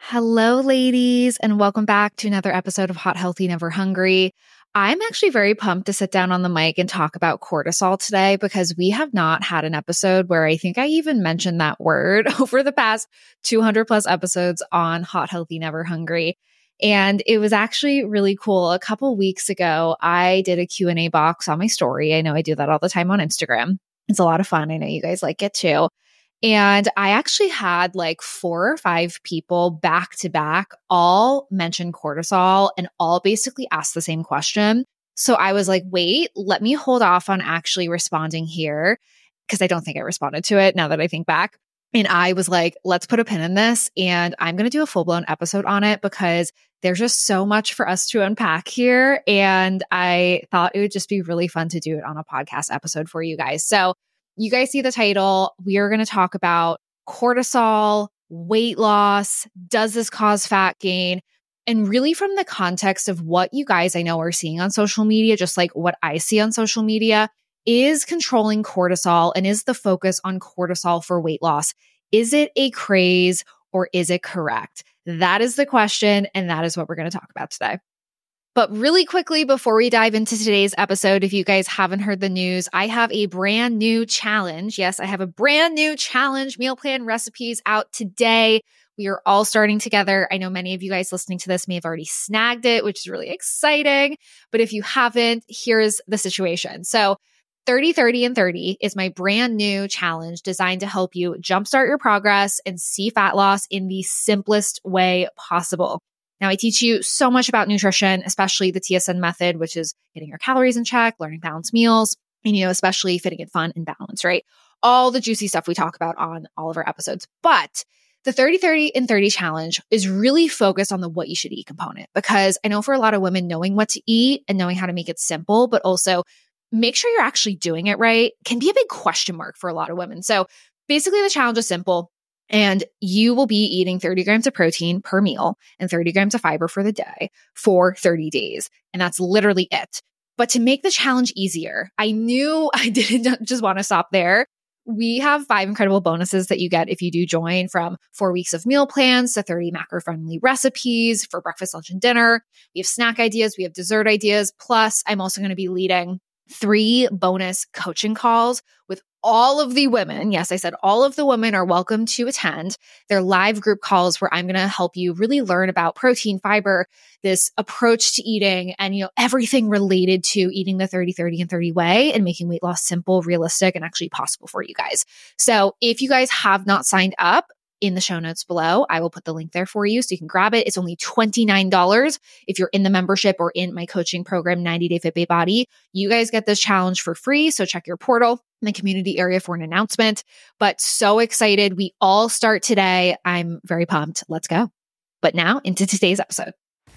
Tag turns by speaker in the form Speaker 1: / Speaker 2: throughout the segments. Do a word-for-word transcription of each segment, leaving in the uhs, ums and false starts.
Speaker 1: Hello, ladies, and welcome back to another episode of Hot, Healthy, Never Hungry. I'm actually very pumped to sit down on the mic and talk about cortisol today because we have not had an episode where I think I even mentioned that word over the past two hundred plus episodes on Hot, Healthy, Never Hungry. And it was actually really cool. A couple weeks ago, I did a Q and A box on my story. I know I do that all the time on Instagram. It's a lot of fun. I know you guys like it too. And I actually had like four or five people back to back all mention cortisol and all basically ask the same question. So I was like, wait, let me hold off on actually responding here because I don't think I responded to it now that I think back. And I was like, let's put a pin in this and I'm going to do a full blown episode on it because there's just so much for us to unpack here. And I thought it would just be really fun to do it on a podcast episode for you guys. So you guys see the title. We are going to talk about cortisol, weight loss. Does this cause fat gain? And really from the context of what you guys I know are seeing on social media, just like what I see on social media, is controlling cortisol and is the focus on cortisol for weight loss? Is it a craze or is it correct? That is the question. And that is what we're going to talk about today. But really quickly, before we dive into today's episode, if you guys haven't heard the news, I have a brand new challenge. Yes, I have a brand new challenge, meal plan recipes out today. We are all starting together. I know many of you guys listening to this may have already snagged it, which is really exciting. But if you haven't, here's the situation. So thirty, thirty, and thirty is my brand new challenge designed to help you jumpstart your progress and see fat loss in the simplest way possible. Now, I teach you so much about nutrition, especially the T S N method, which is getting your calories in check, learning balanced meals, and, you know, especially fitting it fun and balanced, right? All the juicy stuff we talk about on all of our episodes. But the thirty, thirty, and thirty challenge is really focused on the what you should eat component, because I know for a lot of women, knowing what to eat and knowing how to make it simple, but also make sure you're actually doing it right can be a big question mark for a lot of women. So basically the challenge is simple. And you will be eating thirty grams of protein per meal and thirty grams of fiber for the day for thirty days. And that's literally it. But to make the challenge easier, I knew I didn't just want to stop there. We have five incredible bonuses that you get if you do join, from four weeks of meal plans to thirty macro-friendly recipes for breakfast, lunch, and dinner. We have snack ideas. We have dessert ideas. Plus, I'm also going to be leading three bonus coaching calls with all of the women. Yes, I said all of the women are welcome to attend. They're live group calls where I'm going to help you really learn about protein, fiber, this approach to eating, and, you know, everything related to eating the thirty, thirty, and thirty way and making weight loss simple, realistic, and actually possible for you guys. So if you guys have not signed up, in the show notes below, I will put the link there for you so you can grab it. It's only twenty-nine dollars if you're in the membership or in my coaching program, ninety day Fit Babe Body. You guys get this challenge for free. So check your portal in the community area for an announcement. But so excited. We all start today. I'm very pumped. Let's go. But now into today's episode.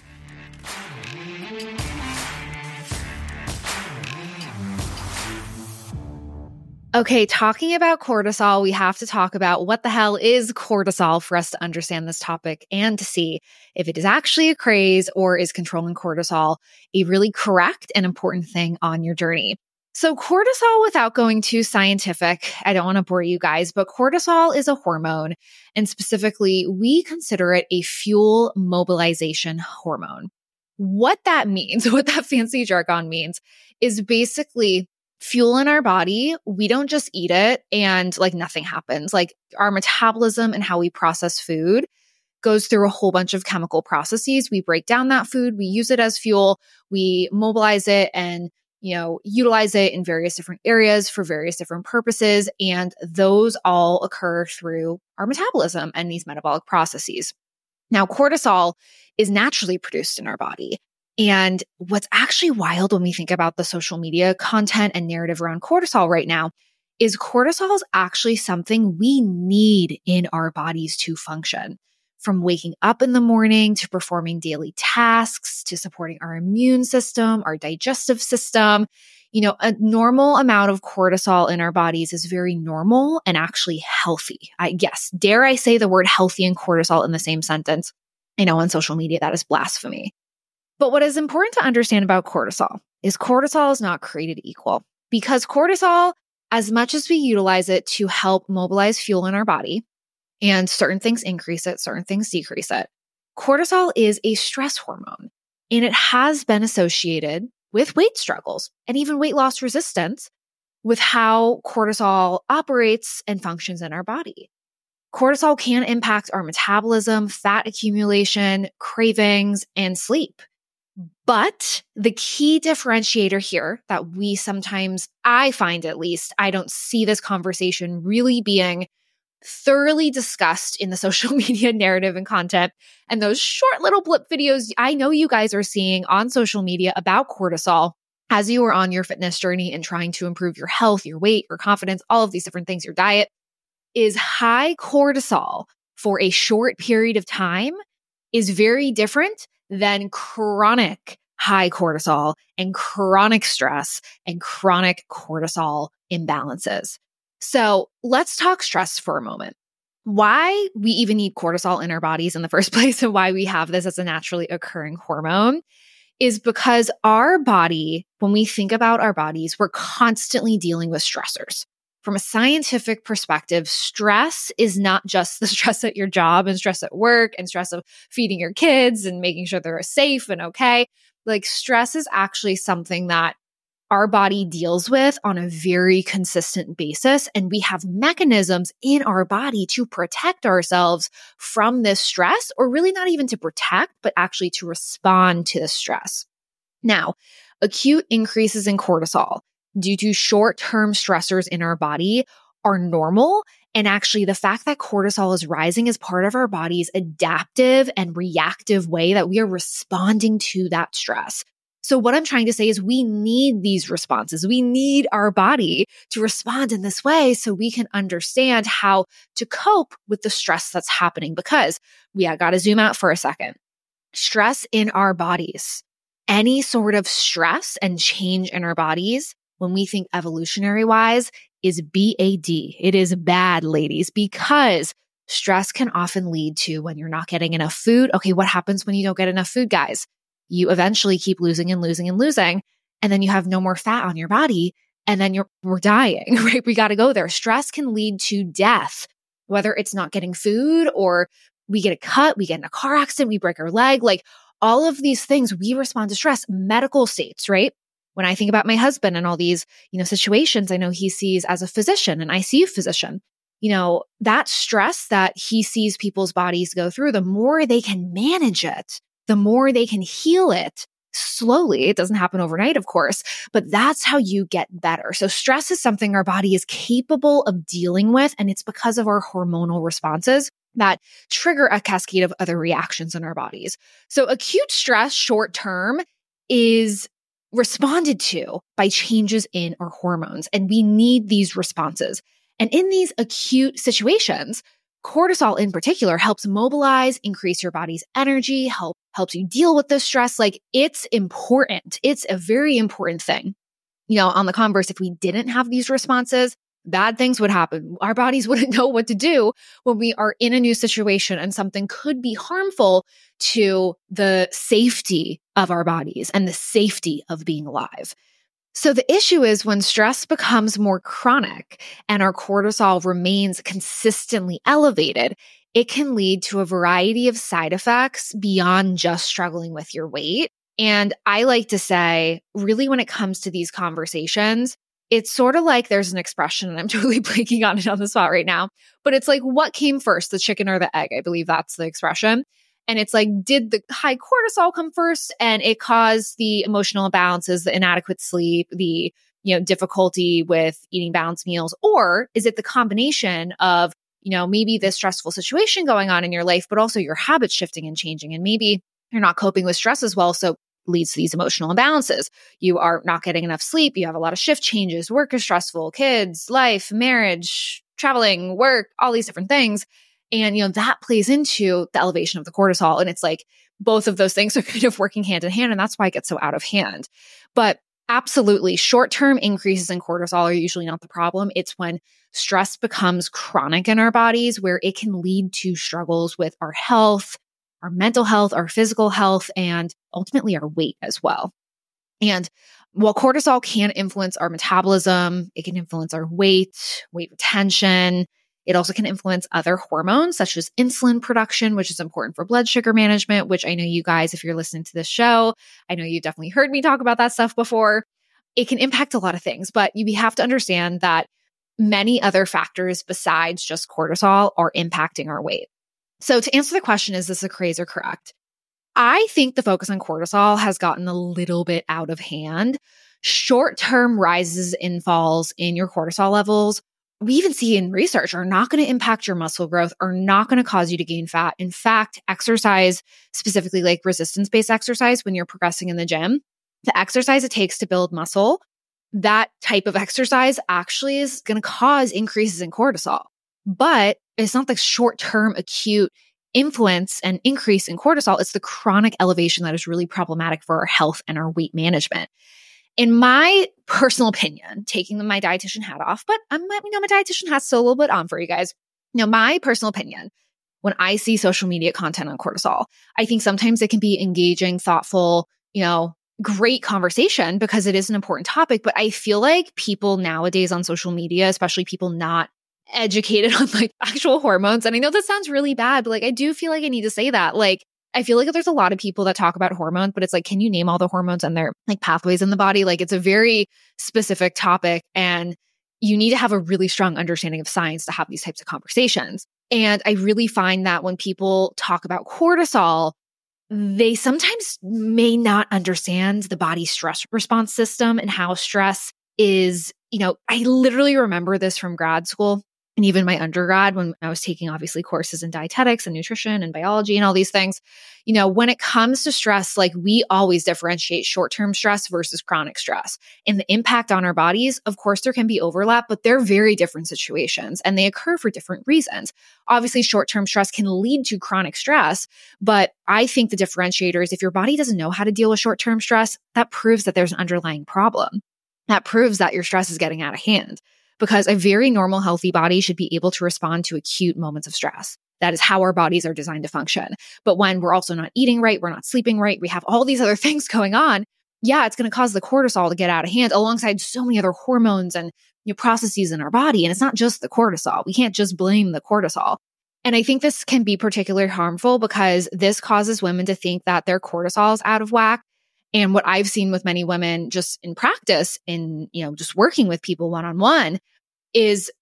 Speaker 1: Okay, talking about cortisol, we have to talk about what the hell is cortisol for us to understand this topic and to see if it is actually a craze or is controlling cortisol a really correct and important thing on your journey. So cortisol, without going too scientific, I don't want to bore you guys, but cortisol is a hormone, and specifically, we consider it a fuel mobilization hormone. What that means, what that fancy jargon means, is basically fuel in our body. We don't just eat it and like nothing happens. Like our metabolism and how we process food goes through a whole bunch of chemical processes. We break down that food, we use it as fuel, we mobilize it and, you know, utilize it in various different areas for various different purposes. And those all occur through our metabolism and these metabolic processes. Now, cortisol is naturally produced in our body. And what's actually wild when we think about the social media content and narrative around cortisol right now is cortisol is actually something we need in our bodies to function. From waking up in the morning to performing daily tasks to supporting our immune system, our digestive system. You know, a normal amount of cortisol in our bodies is very normal and actually healthy. I guess, dare I say the word healthy and cortisol in the same sentence? I know on social media that is blasphemy. But what is important to understand about cortisol is cortisol is not created equal, because cortisol, as much as we utilize it to help mobilize fuel in our body, and certain things increase it, certain things decrease it, cortisol is a stress hormone, and it has been associated with weight struggles and even weight loss resistance with how cortisol operates and functions in our body. Cortisol can impact our metabolism, fat accumulation, cravings, and sleep. But the key differentiator here that we sometimes, I find at least, I don't see this conversation really being thoroughly discussed in the social media narrative and content. And those short little blip videos I know you guys are seeing on social media about cortisol as you are on your fitness journey and trying to improve your health, your weight, your confidence, all of these different things, your diet, is high cortisol for a short period of time is very different than chronic high cortisol and chronic stress and chronic cortisol imbalances. So let's talk stress for a moment. Why we even need cortisol in our bodies in the first place and why we have this as a naturally occurring hormone is because our body, when we think about our bodies, we're constantly dealing with stressors. From a scientific perspective, stress is not just the stress at your job and stress at work and stress of feeding your kids and making sure they're safe and okay. Like stress is actually something that our body deals with on a very consistent basis. And we have mechanisms in our body to protect ourselves from this stress, or really not even to protect, but actually to respond to the stress. Now, acute increases in cortisol due to short-term stressors in our body are normal. And actually, the fact that cortisol is rising is part of our body's adaptive and reactive way that we are responding to that stress. So what I'm trying to say is we need these responses. We need our body to respond in this way so we can understand how to cope with the stress that's happening, because we got to zoom out for a second. Stress in our bodies, any sort of stress and change in our bodies, when we think evolutionary wise, is B A D. It is bad, ladies, because stress can often lead to when you're not getting enough food. Okay, what happens when you don't get enough food, guys? You eventually keep losing and losing and losing, and then you have no more fat on your body, and then you're we're dying, right? We got to go there. Stress can lead to death, whether it's not getting food or we get a cut, we get in a car accident, we break our leg, like all of these things, we respond to stress, medical states, right? When I think about my husband and all these, you know, situations, I know he sees as a physician, an I C U physician, you know, that stress that he sees people's bodies go through, the more they can manage it, the more they can heal it slowly. It doesn't happen overnight, of course, but that's how you get better. So stress is something our body is capable of dealing with, and it's because of our hormonal responses that trigger a cascade of other reactions in our bodies. So acute stress short term is responded to by changes in our hormones, and we need these responses. And in these acute situations, cortisol in particular helps mobilize, increase your body's energy, help helps you deal with the stress. Like it's important. It's a very important thing. You know, on the converse, if we didn't have these responses, bad things would happen. Our bodies wouldn't know what to do when we are in a new situation and something could be harmful to the safety of our bodies and the safety of being alive. So the issue is when stress becomes more chronic and our cortisol remains consistently elevated, it can lead to a variety of side effects beyond just struggling with your weight. And I like to say, really, when it comes to these conversations, it's sort of like there's an expression, and I'm totally blanking on it on the spot right now, but it's like, what came first, the chicken or the egg? I believe that's the expression. And it's like, did the high cortisol come first and it caused the emotional imbalances, the inadequate sleep, the, you know, difficulty with eating balanced meals? Or is it the combination of, you know, maybe this stressful situation going on in your life, but also your habits shifting and changing, and maybe you're not coping with stress as well, so leads to these emotional imbalances. You are not getting enough sleep. You have a lot of shift changes. Work is stressful. Kids, life, marriage, traveling, work, all these different things. And, you know, that plays into the elevation of the cortisol. And it's like both of those things are kind of working hand in hand. And that's why it gets so out of hand. But absolutely, short-term increases in cortisol are usually not the problem. It's when stress becomes chronic in our bodies where it can lead to struggles with our health, our mental health, our physical health, and ultimately our weight as well. And while cortisol can influence our metabolism, it can influence our weight, weight retention, It also can influence other hormones such as insulin production, which is important for blood sugar management, which I know you guys, if you're listening to this show, I know you've definitely heard me talk about that stuff before. It can impact a lot of things, but you have to understand that many other factors besides just cortisol are impacting our weight. So to answer the question, is this a craze or correct? I think the focus on cortisol has gotten a little bit out of hand. Short-term rises and falls in your cortisol levels, we even see in research, are not going to impact your muscle growth, are not going to cause you to gain fat. In fact, exercise, specifically like resistance-based exercise when you're progressing in the gym, the exercise it takes to build muscle, that type of exercise actually is going to cause increases in cortisol. But it's not the short-term acute influence and increase in cortisol. It's the chronic elevation that is really problematic for our health and our weight management. In my personal opinion, taking my dietitian hat off, but I'm, you know, my dietitian hat's still a little bit on for you guys. Now, my personal opinion, when I see social media content on cortisol, I think sometimes it can be engaging, thoughtful, you know, great conversation because it is an important topic. But I feel like people nowadays on social media, especially people not educated on like actual hormones, and I know that sounds really bad, but like I do feel like I need to say that, like, I feel like there's a lot of people that talk about hormones, but it's like, can you name all the hormones and their like pathways in the body? Like it's a very specific topic and you need to have a really strong understanding of science to have these types of conversations. And I really find that when people talk about cortisol, they sometimes may not understand the body's stress response system and how stress is, you know, I literally remember this from grad school. And even my undergrad, when I was taking obviously courses in dietetics and nutrition and biology and all these things, you know, when it comes to stress, like we always differentiate short-term stress versus chronic stress. And the impact on our bodies, of course, there can be overlap, but they're very different situations and they occur for different reasons. Obviously, short-term stress can lead to chronic stress, but I think the differentiator is if your body doesn't know how to deal with short-term stress, that proves that there's an underlying problem. That proves that your stress is getting out of hand. Because a very normal, healthy body should be able to respond to acute moments of stress. That is how our bodies are designed to function. But when we're also not eating right, we're not sleeping right, we have all these other things going on, yeah, it's going to cause the cortisol to get out of hand alongside so many other hormones and you know, processes in our body. And it's not just the cortisol. We can't just blame the cortisol. And I think this can be particularly harmful because this causes women to think that their cortisol is out of whack. And what I've seen with many women just in practice, in, you know, just working with people one-on-one is,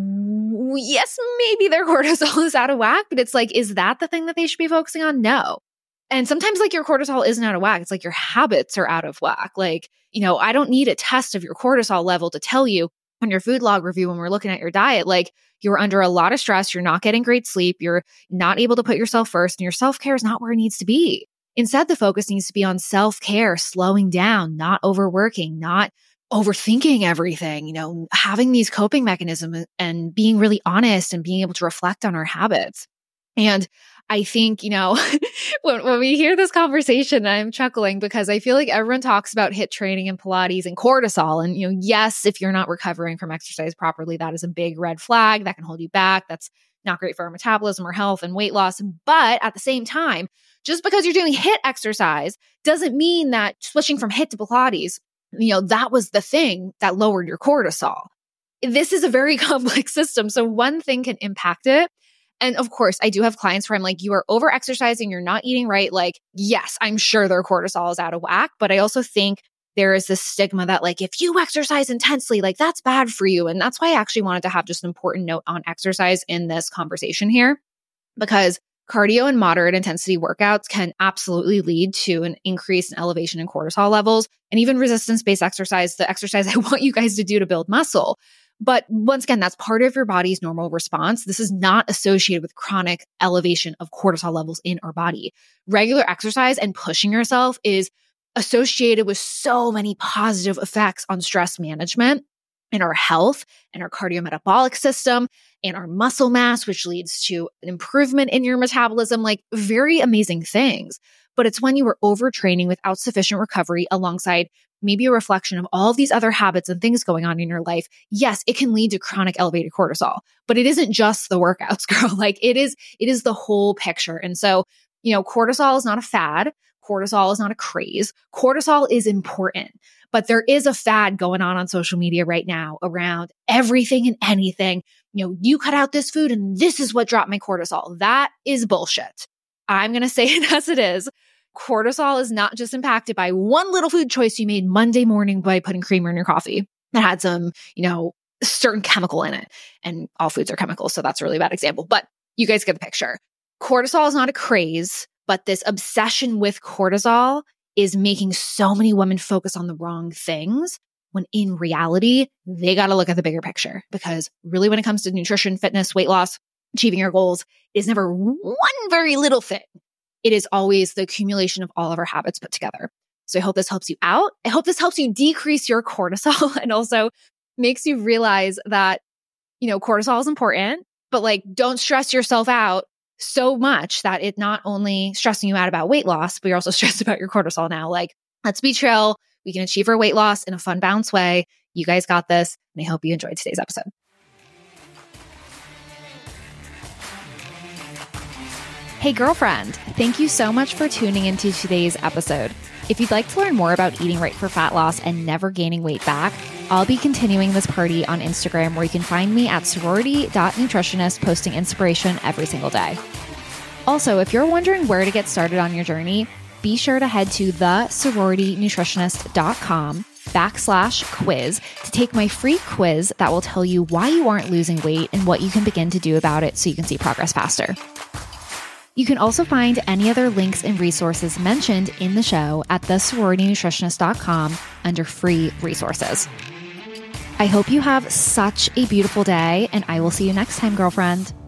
Speaker 1: yes, maybe their cortisol is out of whack, but it's like, is that the thing that they should be focusing on? No. And sometimes like your cortisol isn't out of whack. It's like your habits are out of whack. Like, you know, I don't need a test of your cortisol level to tell you on your food log review when we're looking at your diet, like you're under a lot of stress, you're not getting great sleep, you're not able to put yourself first, and your self-care is not where it needs to be. Instead, the focus needs to be on self-care, slowing down, not overworking, not overthinking everything, you know, having these coping mechanisms and being really honest and being able to reflect on our habits. And I think, you know, when, when we hear this conversation, I'm chuckling because I feel like everyone talks about HIIT training and Pilates and cortisol. And, you know, yes, if you're not recovering from exercise properly, that is a big red flag that can hold you back. That's not great for our metabolism or health and weight loss. But at the same time, just because you're doing HIIT exercise doesn't mean that switching from HIIT to Pilates, you know, that was the thing that lowered your cortisol. This is a very complex system. So one thing can impact it. And of course, I do have clients where I'm like, you are over exercising, you're not eating right. Like, yes, I'm sure their cortisol is out of whack, but I also think there is this stigma that like, if you exercise intensely, like that's bad for you. And that's why I actually wanted to have just an important note on exercise in this conversation here, because cardio and moderate intensity workouts can absolutely lead to an increase in elevation in cortisol levels and even resistance-based exercise, the exercise I want you guys to do to build muscle. But once again, that's part of your body's normal response. This is not associated with chronic elevation of cortisol levels in our body. Regular exercise and pushing yourself is associated with so many positive effects on stress management and our health and our cardiometabolic system and our muscle mass, which leads to an improvement in your metabolism, like very amazing things. But it's when you are overtraining without sufficient recovery alongside maybe a reflection of all of these other habits and things going on in your life. Yes, it can lead to chronic elevated cortisol, but it isn't just the workouts, girl. Like it is, it is the whole picture. And so, you know, cortisol is not a fad. Cortisol is not a craze. Cortisol is important, but there is a fad going on on social media right now around everything and anything you know, you cut out this food and this is what dropped my cortisol. That is bullshit. I'm going to say it as it is. Cortisol is not just impacted by one little food choice you made Monday morning by putting creamer in your coffee that had some, you know, certain chemical in it. And all foods are chemicals, so that's a really bad example. But you guys get the picture. Cortisol is not a craze, but this obsession with cortisol is making so many women focus on the wrong things, when in reality, they got to look at the bigger picture. Because really, when it comes to nutrition, fitness, weight loss, achieving your goals, it is never one very little thing. It is always the accumulation of all of our habits put together. So I hope this helps you out. I hope this helps you decrease your cortisol and also makes you realize that, you know, cortisol is important, but like, don't stress yourself out so much that it's not only stressing you out about weight loss, but you're also stressed about your cortisol now. Like, let's be chill. We can achieve our weight loss in a fun, balanced way. You guys got this. And I hope you enjoyed today's episode. Hey, girlfriend. Thank you so much for tuning into today's episode. If you'd like to learn more about eating right for fat loss and never gaining weight back, I'll be continuing this party on Instagram, where you can find me at sorority dot nutritionist, posting inspiration every single day. Also, if you're wondering where to get started on your journey, be sure to head to the sorority nutritionist dot com backslash quiz to take my free quiz that will tell you why you aren't losing weight and what you can begin to do about it so you can see progress faster. You can also find any other links and resources mentioned in the show at the sorority nutritionist dot com under free resources. I hope you have such a beautiful day, and I will see you next time, girlfriend.